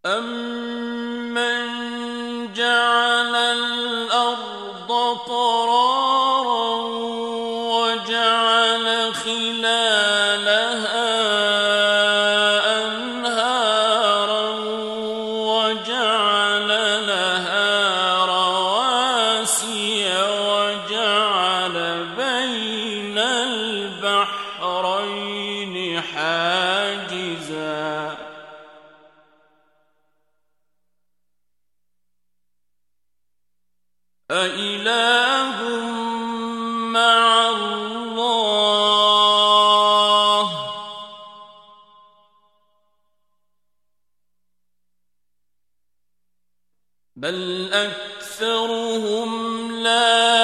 أَمَّن جَعَلَ الْأَرْضَ قَرَارًا وَجَعَلَ خِلَالَهَا أَنْهَارًا وَجَعَلَ لَهَا رَوَاسِيَ وَجَعَلَ بَيْنَ الْبَحْرَيْنِ حَاجِزًا أَإِلَٰهٌ مَّعَ اللَّهِ ۚ بَلْ أَكْثَرُهُمْ لَا